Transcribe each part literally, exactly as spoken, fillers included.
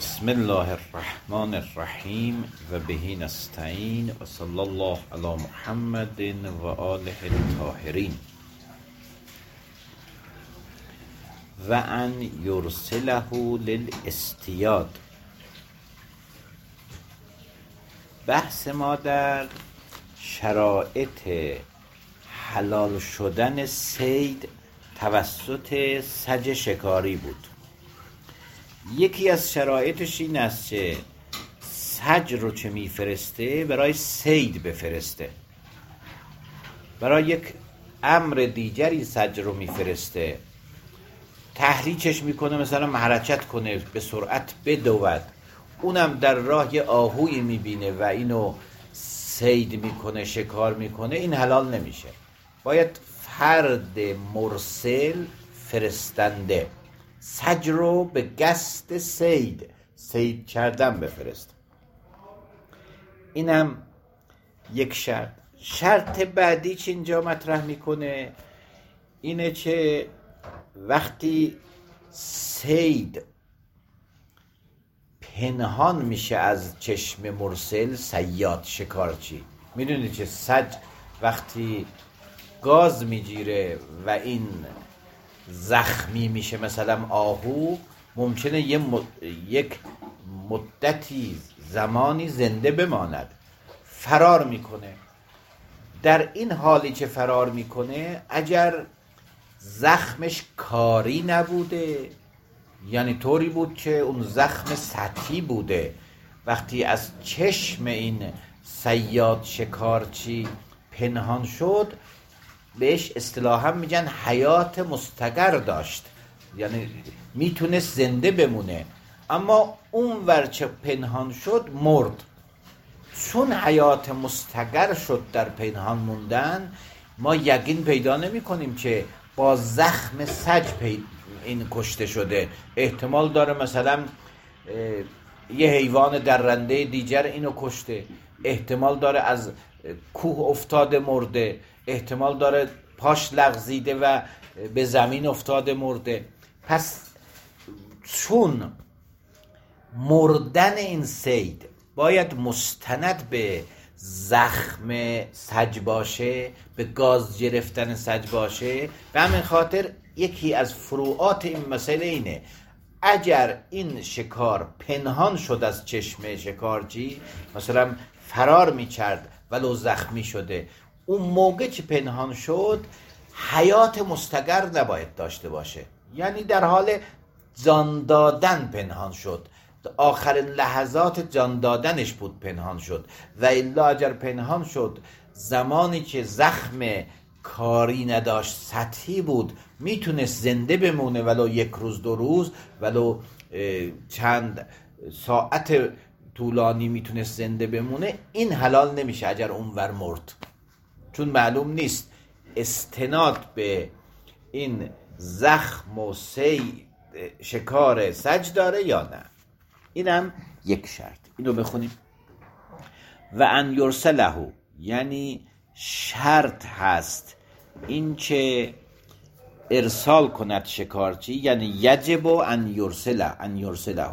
بسم الله الرحمن الرحیم و بهی نستعین و صلی الله علی محمد و آله الطاهرین. و ان یرسله للاصطیاد. بحث ما در شرایط حلال شدن صید توسط سج شکاری بود. یکی از شرایطش این است که سج رو چه میفرسته برای صید بفرسته، برای یک امر دیگری سج رو میفرسته، تحریکش میکنه، مثلا حرکت کنه، به سرعت بدود، اونم در راه یه آهوی میبینه و اینو صید میکنه، شکار میکنه، این حلال نمیشه. باید فرد مرسل فرستنده سج رو به قصد صید صید کردن بفرست. اینم یک شرط. شرط بعدی که اینجا مطرح میکنه اینه که وقتی صید پنهان میشه از چشم مرسل، صیاد، شکارچی، میدونید که سج وقتی گاز میگیره و این زخمی میشه، مثلا آهو، ممکنه یه مد... یک مدتی زمانی زنده بماند، فرار میکنه. در این حالی که فرار میکنه، اگر زخمش کاری نبوده، یعنی طوری بود که اون زخم سطحی بوده، وقتی از چشم این صیاد شکارچی پنهان شد، بهش اصطلاحا میگن حیات مستقر داشت، یعنی میتونست زنده بمونه. اما اون ورچه پنهان شد مرد. چون حیات مستقر شد در پنهان موندن، ما یقین پیدا نمی کنیم که با زخم سج پید این کشته شده. احتمال داره مثلا یه حیوان درنده دیگر اینو کشته، احتمال داره از کوه افتاده مرده، احتمال داره پاش لغزیده و به زمین افتاده مرده. پس چون مردن این صید باید مستند به زخم سج باشه، به گاز گرفتن سج باشه، به همین خاطر یکی از فروعات این مسئله اینه اگر این شکار پنهان شد از چشم شکارچی، مثلا فرار می‌کرد ولو زخمی شده، اون موقع که پنهان شد حیات مستقر نباید داشته باشه، یعنی در حال جان دادن پنهان شد، آخرین لحظات جان دادنش بود پنهان شد. و الا اگر پنهان شد زمانی که زخم کاری نداشت، سطحی بود، میتونست زنده بمونه، ولو یک روز دو روز، ولو چند ساعت طولانی میتونست زنده بمونه، این حلال نمیشه اگر اونور مرد، چون معلوم نیست استناد به این زخم و سی شکار سج داره یا نه. اینم یک شرط. اینو بخونیم. و ان یرسله، یعنی شرط هست این که ارسال کند شکارچی، یعنی یجب ان یرسله ان یرسله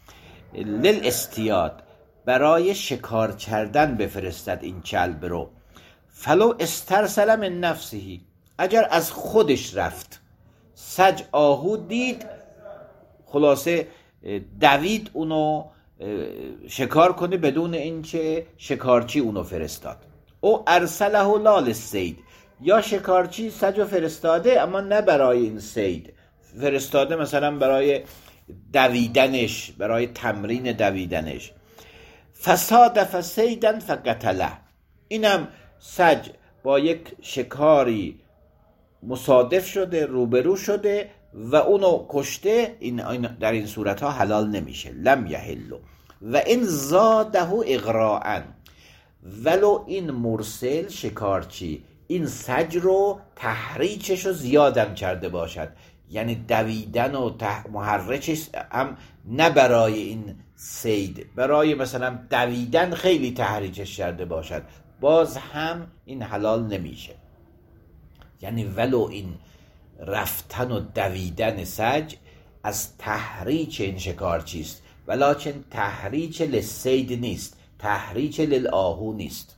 للاصطیاد، برای شکار کردن بفرستد این کلب رو. فلو استرسل من نفسه، اگر از خودش رفت، سج آهو دید، خلاصه دوید اونو شکار کنه بدون اینکه شکارچی اونو فرستاد. او ارسله لا للصید، یا شکارچی سجو فرستاده اما نه برای این صید، فرستاده مثلا برای دویدنش، برای تمرین دویدنش. فصادف صیدا فقتله، اینم سج با یک شکاری مصادف شده، روبرو شده و اونو کشته، این در این صورت ها حلال نمیشه. لم یحل. و این زاده اغراءا، ولو این مرسل شکارچی این سج رو تحریکش رو زیادم کرده باشد، یعنی دویدن و محرکش هم نه برای این صید، برای مثلا دویدن خیلی تحریکش کرده باشد، باز هم این حلال نمیشه. یعنی ولو این رفتن و دویدن سج از تحریک این شکارچی است، ولکن تحریچ للصید نیست، تحریچ للآهو نیست.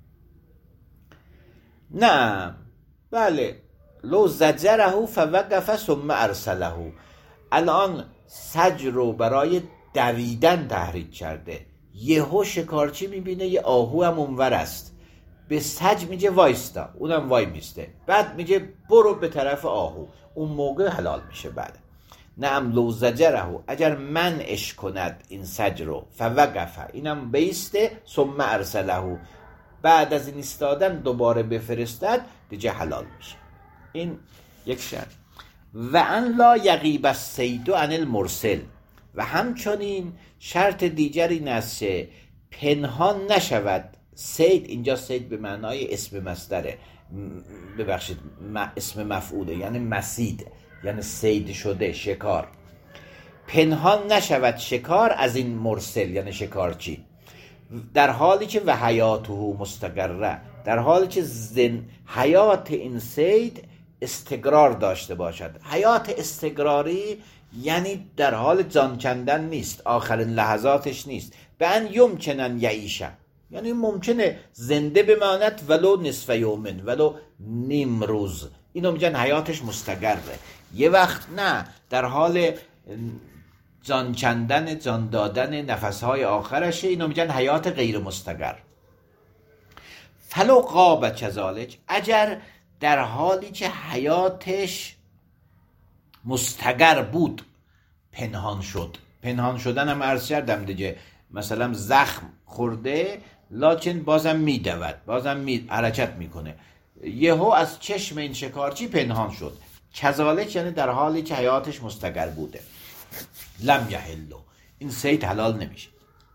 نه بله، لو زجره فوقف ثم ارسله، الان سج رو برای دویدن تحریک کرده، یهو شکارچی میبینه یه آهو هم اونور است، به سج میگه وایستا، اونم وای میسته، بعد میگه برو به طرف آهو، اون موقع حلال میشه. بله نعم، لو زجره، اگر منعش کند این سج رو، فوقف، اینم بیسته، ثم ارسله، بعد از این ایستادن دوباره بفرستد، دیگه حلال میشه. این یک شرط. و ان لا یغیب الصید عن المرسل، و همچنین شرط دیگر این است که پنهان نشود صید. اینجا صید به معنای اسم مصدره، ببخشید اسم مفعوله، یعنی مسید، یعنی صید شده، شکار. پنهان نشود شکار از این مرسل یعنی شکارچی، در حالی که و حیاته مستقره، در حالی که زن حیات این صید استقرار داشته باشد. حیات استقراری یعنی در حال جان کندن نیست، آخرین لحظاتش نیست. به ان یمکنن یعیشه، یعنی ممکنه زنده بماند ولو نصف یومن، ولو نیم روز، اینو میگن حیاتش مستقره. یه وقت نه، در حال جان کندن، جان دادن، نفسهای آخرشه، اینو میگن حیات غیر مستقر. فلو غاب کذالک، اگر در حالی که حیاتش مستقر بود پنهان شد. پنهان شدن هم عرض کردم دیگه، مثلا زخم خورده لکن بازم میدود، بازم می حرکت میکنه، یهو از چشم این شکارچی پنهان شد. کذالک یعنی در حالی که حیاتش مستقر بوده. لم یحلو، این صید حلال نمیشه.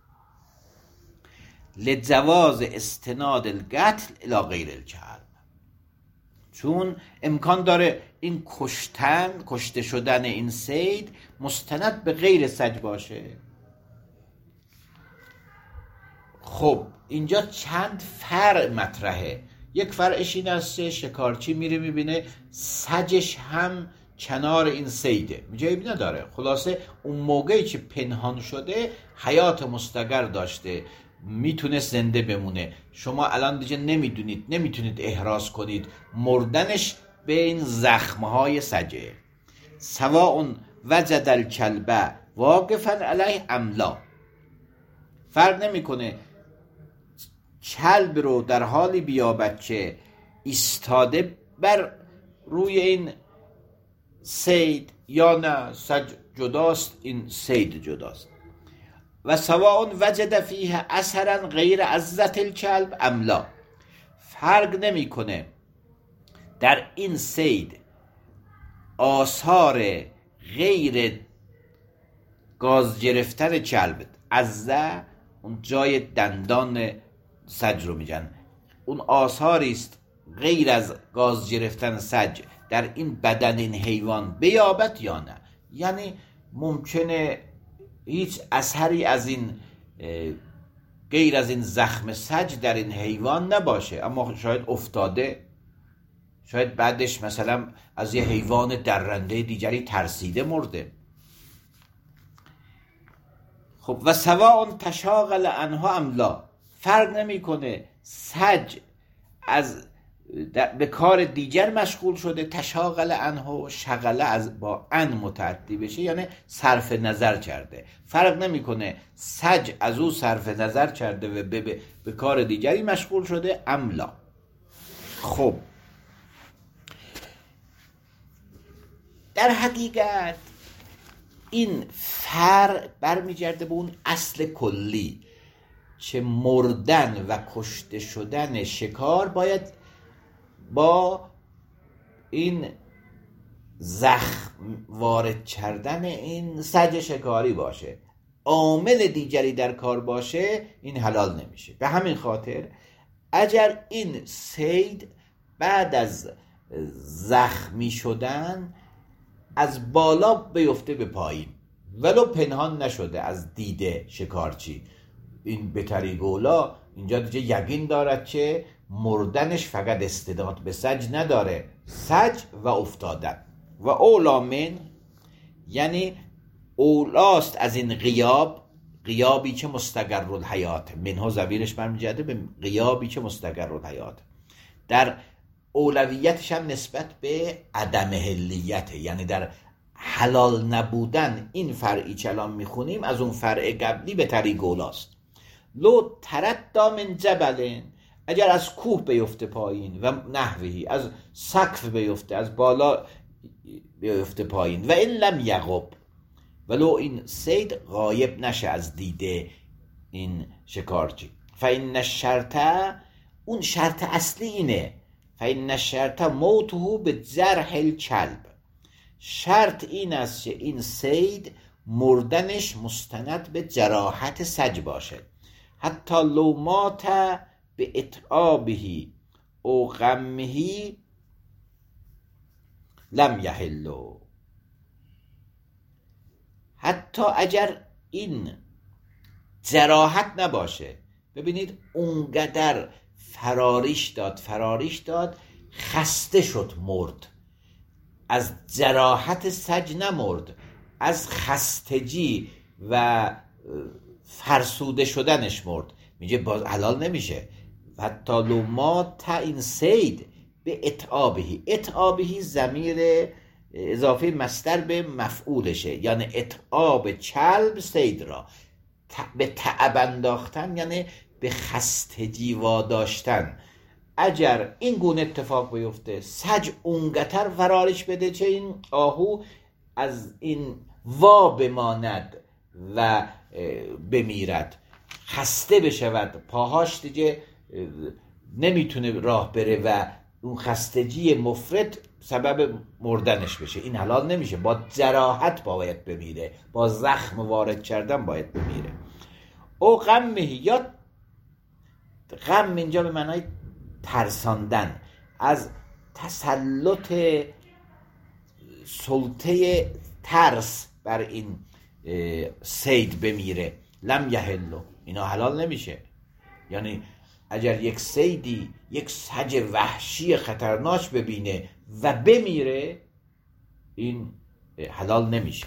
لجواز استناد القتل الی غیر الکلب، چون امکان داره این کشتن، کشته شدن این صید مستند به غیر سج باشه. خب اینجا چند فرع مطرحه. یک فرعش این است که شکارچی میره میبینه سجش هم کنار این صیده، جایب نداره. خلاصه اون موقعی که پنهان شده حیات مستقر داشته، میتونه زنده بمونه. شما الان دیگه نمیدونید، نمیتونید احراز کنید مردنش به این زخمهای سجه. سواء وجد الکلب واقفا علیه ام لا، فرق نمیکنه کلب رو در حالی بیابد که ایستاده بر روی این صید یا نه، سج جداست، این صید جداست. و سواء وجد فیه اثرا غیر عزت الکلب ام لا، فرق نمیکنه در این صید آثار غیر گاز گرفتن کلب، عزه اون جای دندان سج رو میگن، اون آثاری است غیر از گاز گرفتن سج در این بدن این حیوان بیابد یا نه. یعنی ممکنه هیچ اثری از این غیر از این زخم سج در این حیوان نباشه، اما شاید افتاده، شاید بعدش مثلا از یه حیوان درنده دیگری ترسیده مرده. خب و سواء تشاغل عنها ام لا، فرق نمیکنه سج از به کار دیگر مشغول شده، تشاغل عنها و شغله از با ان متعدی بشه یعنی صرف نظر کرده، فرق نمیکنه سج از او صرف نظر کرده و به, به, به کار دیگری مشغول شده ام لا. خب در حقیقت این فرق برمیگرده به اون اصل کلی که مردن و کشته شدن شکار باید با این زخم وارد کردن این سج شکاری باشه. عامل دیگری در کار باشه این حلال نمیشه. به همین خاطر اگر این صید بعد از زخمی شدن از بالا بیفته به پایین ولو پنهان نشده از دیده شکارچی، این بتری گولا اینجا دیگه یقین دارد که مردنش فقط استعداد به سج نداره، سج و افتادن. و اولا من یعنی اولاست از این غیاب، غیابی که مستقر الحیات، منها ضمیرش برمیگرده به غیابی که مستقر الحیات، در اولویتش هم نسبت به عدم حلیت، یعنی در حلال نبودن این فرعی که الان میخونیم از اون فرع قبلی به طریق اولاست. لو تردی من جبل، اگر از کوه بیفته پایین، و نحوهی از سقف بیفته، از بالا بیفته پایین، و این لم یغب، ولو این صید غایب نشه از دیده این شکارچی، فإن الشرط، اون شرط اصلی اینه، فإن الشرط موته به جرح الکلب، شرط این است که این صید مردنش مستند به جراحت سج باشه، حتی لو مات به اتعابه او غمه لم یحلو، حتی اگر این جراحت نباشه. ببینید اونقدر فراریش داد فراریش داد خسته شد، مرد، از جراحت سج نمرد، از خستگی و فرسوده شدنش مرد. میگه باز حلال نمیشه. حتی لو مات این صید به اتعابهی، اتعابهی ضمیر اضافه مصدر به مفعولشه، یعنی اتعاب کلب صید را به تعب انداختن، یعنی به خستگی واداشتن. اگر این گونه اتفاق بیفته، سج اونقدر فرارش بده چه این آهو از این وا بماند و بمیرد، خسته بشود، پاهاش دیگه نمیتونه راه بره و اون خستگی مفرط سبب مردنش بشه. این حلال نمیشه، با جراحت باید بمیره، با زخم وارد کردن باید بمیره. او غمه، یا غم اینجا به معنای ترساندن، از تسلط سلطه ترس بر این صید بمیره. لم یحلو، اینا حلال نمیشه. یعنی اگر یک صیدی یک سج وحشی خطرناک ببینه و بمیره، این حلال نمیشه.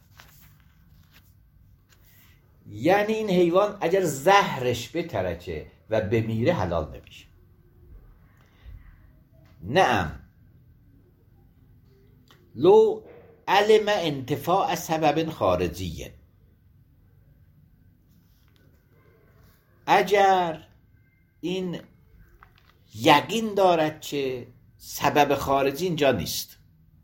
یعنی این حیوان اگر زهرش بترکه و بمیره حلال نمیشه. نعم لو علم انتفاع سبب خارجی، اگر این یقین دارد که سبب خارجی اینجا نیست،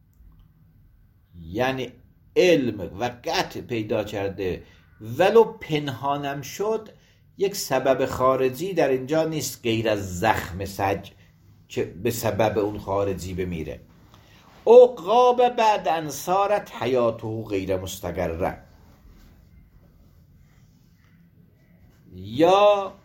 یعنی علم و قطع پیدا کرده ولو پنهانم شد یک سبب خارجی در اینجا نیست غیر از زخم سج که به سبب اون خارجی بمیره. او غاب بعد ان صارت حیاته غیر مستقره، یا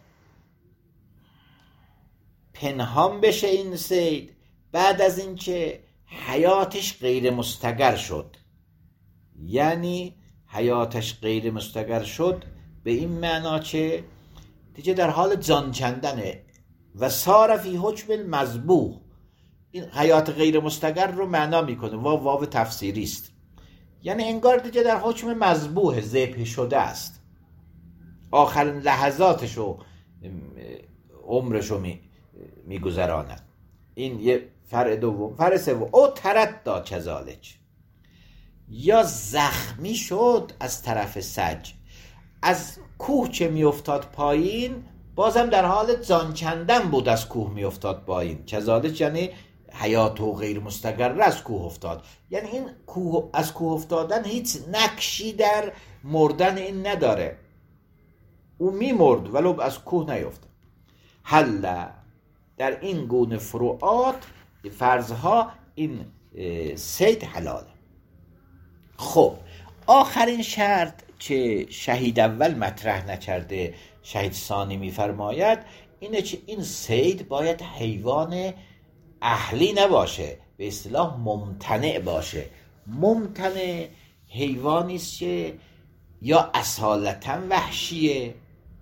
پنهان بشه این صید بعد از اینکه حیاتش غیر مستقر شد. یعنی حیاتش غیر مستقر شد به این معنا که دیگه در حال جان کندنه و صار فی حکم المذبوح. این حیات غیر مستقر رو معنا میکنه، واو واو تفسیری است، یعنی انگار دیگه در حکم مذبوح، ذبح شده است، آخرین لحظاتشو عمرشو می میگذراند. این یه فرع دوم. فرع سوم او تردی کذالک، یا زخمی شد از طرف سج، از کوه که میافتاد پایین بازم در حال جان کندن بود، از کوه میافتاد پایین. کذالک یعنی حیات و غیر مستقر از کوه افتاد، یعنی این کوه از کوه افتادن هیچ نقشی در مردن این نداره، او میمرد ولو از کوه نیفتاد. حل، در این گونه فروعات فرضها این صید حلاله. خب آخرین شرط که شهید اول مطرح نکرده شهید ثانی میفرماید اینه که این صید باید حیوان اهلی نباشه، به اصطلاح ممتنع باشه. ممتنع حیوانی است که یا اصالتا وحشیه،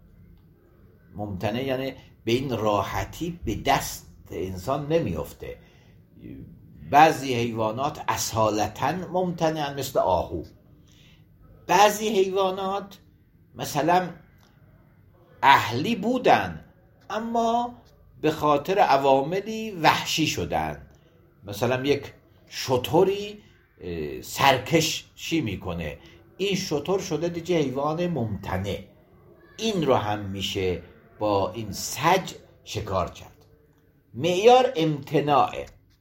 ممتنع یعنی به این راحتی به دست انسان نمیفته. بعضی حیوانات اصالتا ممتنعن مثل آهو، بعضی حیوانات مثلا اهلی بودن اما به خاطر عواملی وحشی شدن. مثلا یک شتری سرکشی میکنه، این شتر شده دیگه حیوان ممتنع. این رو هم میشه با این سج شکار کرد. معیار امتناعه.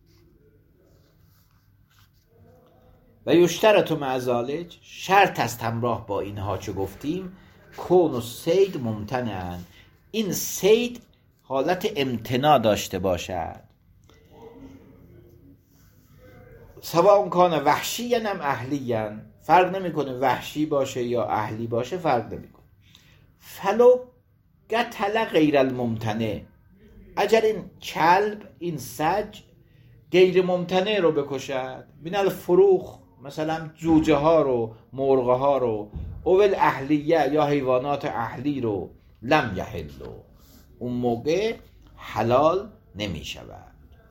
و یشترط مع ذلک، شرط است همراه با اینها چه گفتیم، کون و صید ممتنعن، این صید حالت امتناع داشته باشد. سواء کان وحشی ام اهلی، فرق نمیکنه وحشی باشه یا اهلی باشه، فرق نمیکنه. فلو قتل غیر الممتنع، اگر این کلب، این سج غیر ممتنع رو بکشد، من الفروخ، مثلا جوجه ها رو، مرغ ها رو، اول اهلیه یا حیوانات اهلی رو، لم یحلو، اون موقع حلال نمی شود.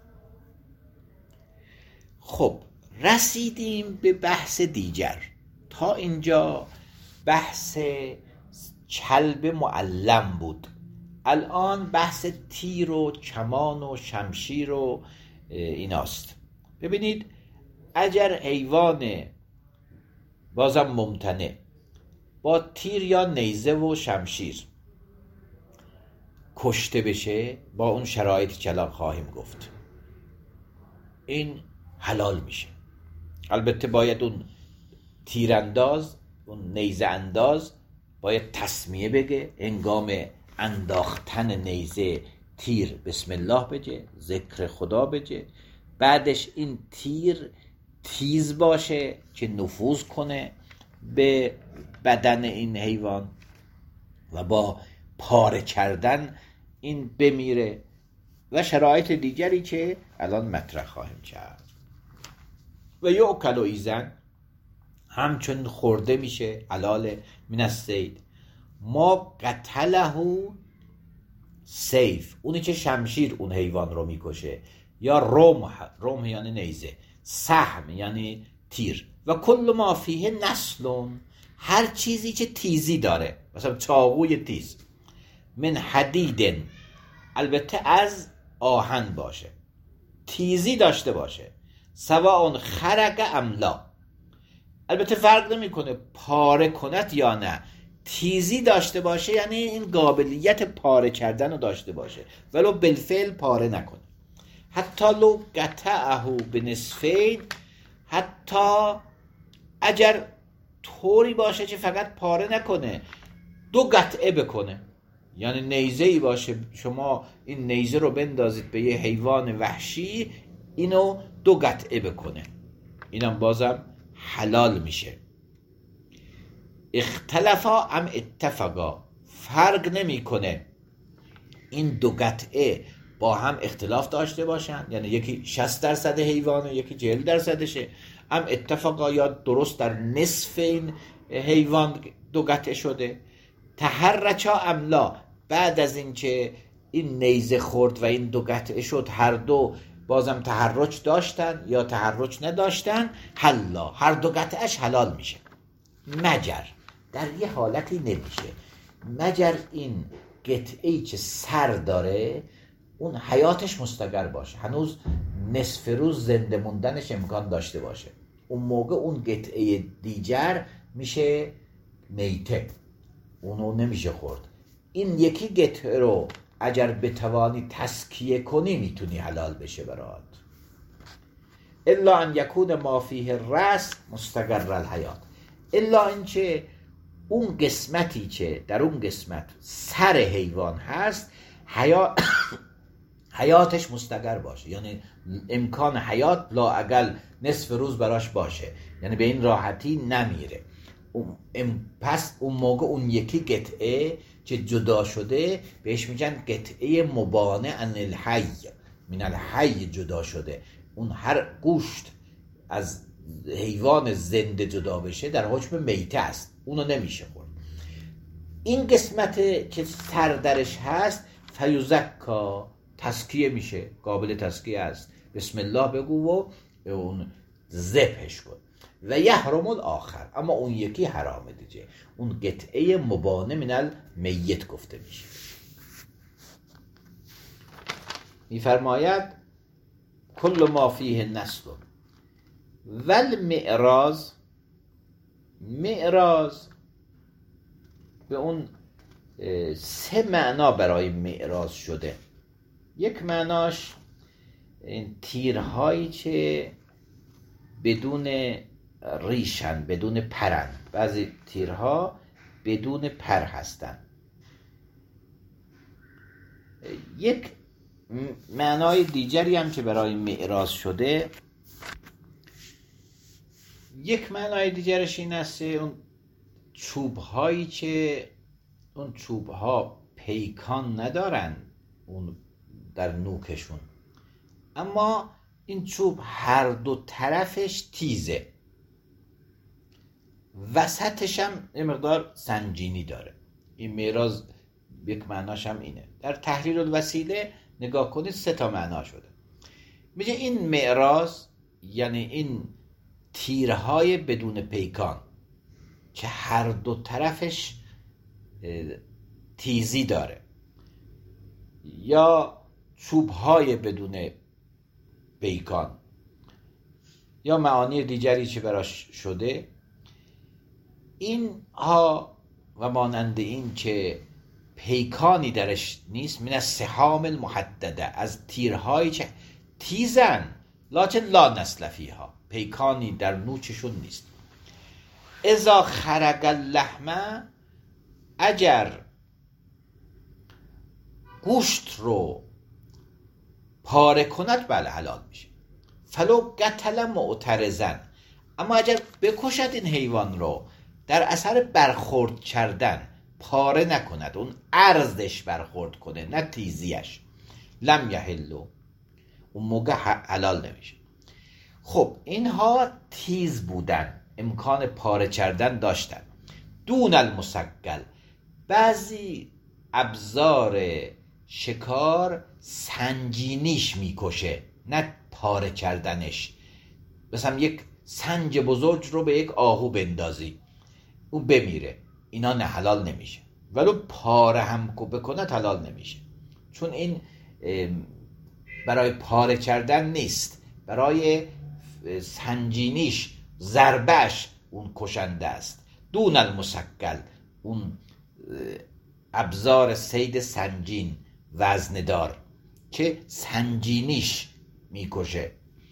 خب رسیدیم به بحث دیگر. تا اینجا بحث کلب معلم بود. الان بحث تیر و کمان و شمشیر و ایناست. ببینید اگر حیوان بازم ممتنع با تیر یا نیزه و شمشیر کشته بشه، با اون شرایط که الان خواهیم گفت، این حلال میشه. البته باید اون تیرانداز، اون نیزه انداز باید تسمیه بگه، هنگام انداختن نیزه تیر بسم الله بگه، ذکر خدا بگه، بعدش این تیر تیز باشه که نفوذ کنه به بدن این حیوان و با پاره کردن این بمیره و شرایط دیگری که الان مطرح خواهیم کرد. و یؤکل ایزن، همچون خورده میشه، حلال من الصید ما قتله سیف، اونی که شمشیر اون حیوان رو میکشه، یا رمح، رمح یعنی نیزه، سهم یعنی تیر، و کل ما فیه نسل، هر چیزی که تیزی داره، مثلا چاقوی تیز، من حدید، البته از آهن باشه، تیزی داشته باشه، سواء خرق ام لا، البته فرق نمیکنه پاره کند یا نه، تیزی داشته باشه یعنی این قابلیت پاره کردن رو داشته باشه ولو بالفعل پاره نکنه. حتی لو قطعه بنصفین، حتی اگر طوری باشه که فقط پاره نکنه، دو قطعه بکنه، یعنی نیزه‌ای باشه، شما این نیزه رو بندازید به یه حیوان وحشی، اینو دو قطعه بکنه، اینم بازم حلال میشه. اختلافا ام اتفقا، فرق نمیکنه این دو قطعه با هم اختلاف داشته باشن، یعنی یکی شصت درصد حیوانه یکی چهل درصدشه، ام اتفقا یا درست در نصف این حیوان دو قطعه شده، تحرچا ام لا، بعد از اینکه این نیزه خورد و این دو قطعه شد، هر دو بازم تحرک داشتن یا تحرک نداشتن، حلا، هر دو قطعش حلال میشه، مگر در یه حالتی نمیشه، مگر این قطعه‌ای که سر داره اون حیاتش مستقر باشه، هنوز نصف روز زنده موندنش امکان داشته باشه، اون موقع اون قطعه دیگر میشه میته، اونو نمیشه خورد. این یکی قطعه رو اگر بتوانی تسکیه کنی میتونی حلال بشه برات. الا ان یکون ما فیه الرأس مستقر الحیات، الا اینکه اون قسمتی که در اون قسمت سر حیوان هست حیات حیاتش مستقر باشه، یعنی امکان حیات لااقل نصف روز براش باشه، یعنی به این راحتی نمیره. پس اون موقع اون یکی قطعه که جدا شده بهش میگن قطعه مبانه عن الحی، من الحی جدا شده، اون هر گوشت از حیوان زنده جدا بشه در حکم میته است، اونو نمیشه خورد. این قسمت که سر درش هست فیزکا، تزکیه میشه، قابل تزکیه است، بسم الله بگو و اون ذبحش کن. و یحرم الاخر، اما اون یکی حرامه دیگه. اون قطعه مبانه من المیت گفته میشه. میفرماید کل ما فیه نسل والمعراض، معراض به اون سه معنا برای معراض شده. یک معناش این تیرهایی که بدون ریشن، بدون پرن. بعضی تیرها بدون پر هستن. یک معنای دیگری هم که برای معراض شده، یک معنای دیگرش این است اون چوبهایی که اون چوبها پیکان ندارن اون در نوکشون، اما این چوب هر دو طرفش تیزه، وسطش هم یه مقدار سنجینی داره. این معراض یک معناش هم اینه. در تحریر الوسیله نگاه کنید سه تا معنا شده. میگه این معراض یعنی این تیرهای بدون پیکان که هر دو طرفش تیزی داره، یا چوبهای بدون پیکان، یا معانی دیگری که براش شده. این ها و مانند این که پیکانی درش نیست، من السهام المحدده، از تیرهایی که تیزن لکن لا نسل فیها، پیکانی در نوچشون نیست. اذا خرج اللحم، اگر گوشت رو پاره کند بله حلال میشه. فلو قتل معترضن، اما اگر بکشد این حیوان رو در اثر برخورد کردن، پاره نکند، اون عرضش برخورد کنه نه تیزیش، لم یحلو، اون موقع حلال نمیشه. خب اینها تیز بودن، امکان پاره کردن داشتن. دون المسگل، بعضی ابزار شکار سنجینیش میکشه نه پاره کردنش. مثلا یک سنج بزرگ رو به یک آهو بندازی اون بمیره، اینا نه حلال نمیشه. ولو پاره هم بکنه حلال نمیشه، چون این برای پاره کردن نیست، برای سنجینیش، ضربش اون کشنده است. دون المسگل، اون ابزار صید سنجین وزندار که سنجینیش میکشه،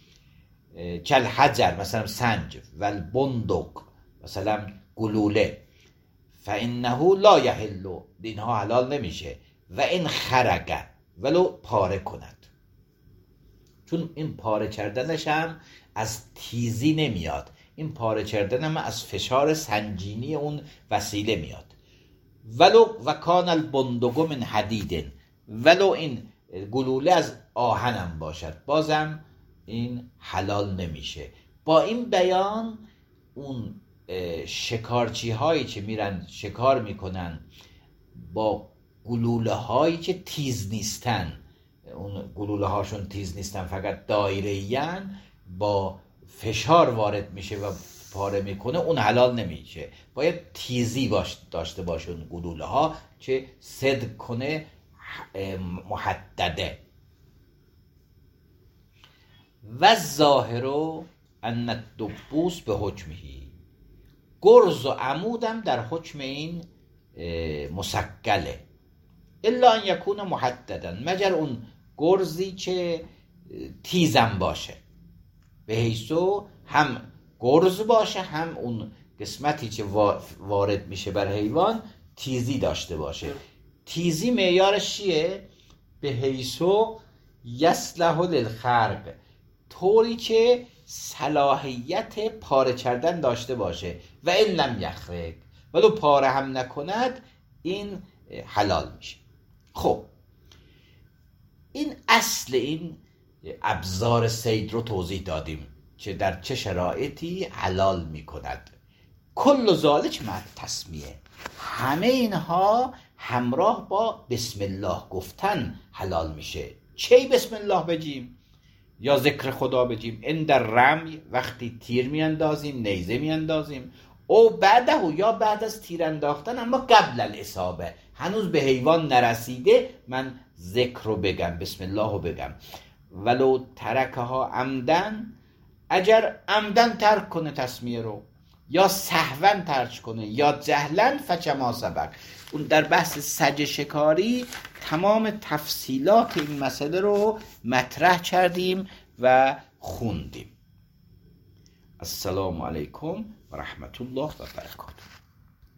کل حجر مثلا سنج، و البندق مثلا گلوله، فانه لا یحل، اینها حلال نمیشه. و این خرگه، ولو پاره کند، چون این پاره کردنش هم از تیزی نمیاد، این پاره کردن هم از فشار سنجینی اون وسیله میاد. ولو و کان البندق من حدید، ولو این گلوله از آهنم باشد بازم این حلال نمیشه. با این بیان اون شکارچی هایی که میرن شکار میکنن با گلوله هایی که تیز نیستن، اون گلوله هاشون تیز نیستن، فقط دایره‌این، با فشار وارد میشه و پاره میکنه، اون حلال نمیشه. باید تیزی باش داشته باشه اون گلوله ها که صدق کنه، محدده. و ظاهرو ان الدبوس به حکمهی، گرز و عمودم در حکم این مسگله، الا ان یکون محددن، مگر اون گرزی که تیزم باشه، به حیثو هم گرز باشه هم اون قسمتی که وارد میشه بر حیوان تیزی داشته باشه. تیزی معیارش چیه؟ به حیثو یصلح للخرق، طوری که صلاحیت پاره کردن داشته باشه. و این لم یخرق، ولو پاره هم نکند این حلال میشه. خب این اصل این ابزار صید رو توضیح دادیم که در چه شرایطی حلال میکند. کل ذالک مع تسمیه، همه اینها همراه با بسم الله گفتن حلال میشه. چی بسم الله بگیم؟ یا ذکر خدا بگیم عند رمی، وقتی تیر میاندازیم، نیزه میاندازیم، او بعده، یا بعد از تیر انداختن اما قبل الاصابه، هنوز به حیوان نرسیده، من ذکر رو بگم، بسم الله رو بگم. ولو ترکها عمدن، اگر عمدن ترک کنه تسمیه رو، یا سهوا ترک کنه، یا جهلا، فکما سبق. اون در بحث سج شکاری تمام تفصیلات این مسئله رو مطرح کردیم و خوندیم. السلام علیکم و رحمت الله و برکاته.